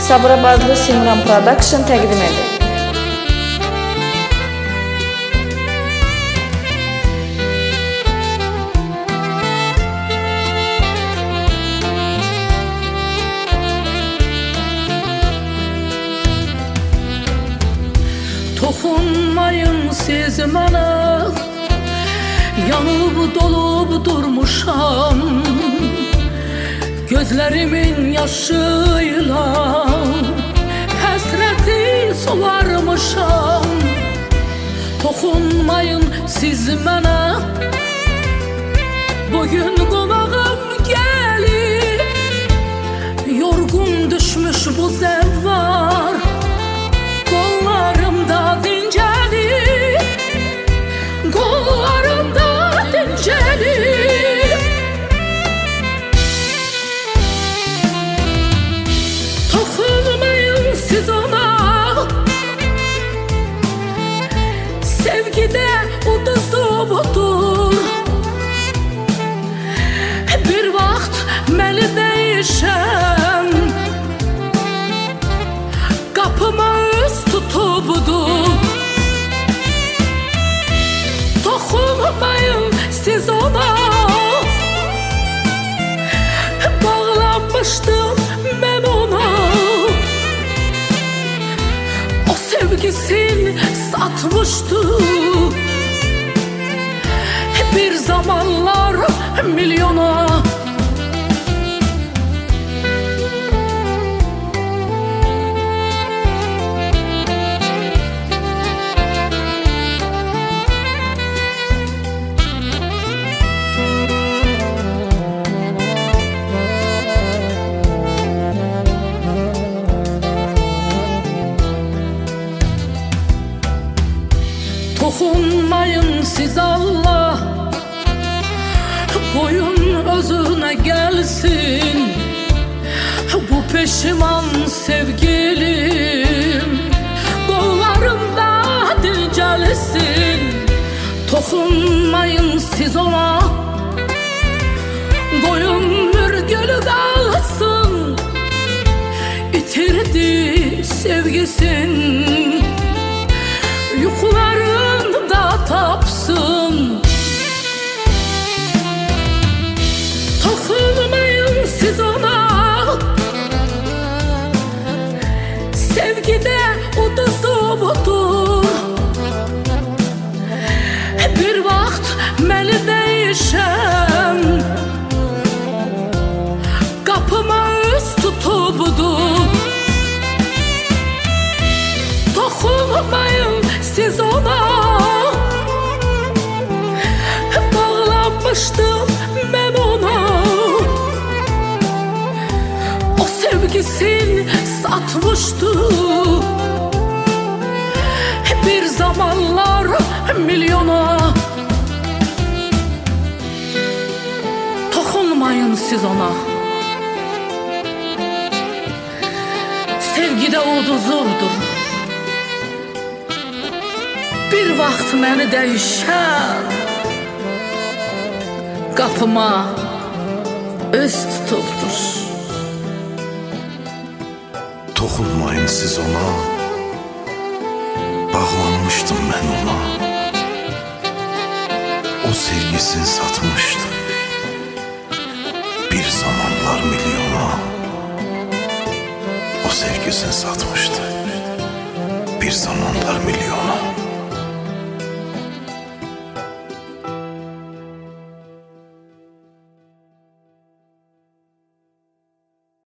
Sabirabadlı Simran Production təqdim edir. Toxunmayın siz mənə, yanıb dolub durmuşam, gözlərimin yaşıyla həsrəti solarmışam. Toxunmayın siz mənə, bugün qonağım gəlib, yorğun düşmüş bu zəvvar qollarımda dincəlir, qollarımda dincəlir. Toxunmayın siz ona, sevgidə uduzubdur. Bir vaxt məni dəyişən qapıma üz tutubdur. Toxunmayın siz ona, bağlanmışdım mən ona. O sevgisini satmışdı bir zamanlar milyona. Toxunmayın siz Allah, qoyun özünə gəlsin bu peşiman sevgilim, qollarımda dincəlsin. Toxunmayın siz ona, qoyun mürgülü qalsın, itirdi sevgisin, yuxularında tapsın. Toxunmayın siz ona, sevgidə uduzubdur. Bir vaxt məni dəyişən qapıma üz tutubdur. Toxunmayın siz ona, bağlanmışdım mən ona. O sevgisini satmışdı bir zamanlar milyona. Toxunmayın siz ona, sevgidə uduzubdur. Bir vaxt məni dəyişən qapıma üz tutubdur. Toxunmayın siz ona, bağlanmışdım mən ona. O sevgisini satmışdı bir zamanlar milyona. O sevgisini satmışdı bir zamanlar milyona.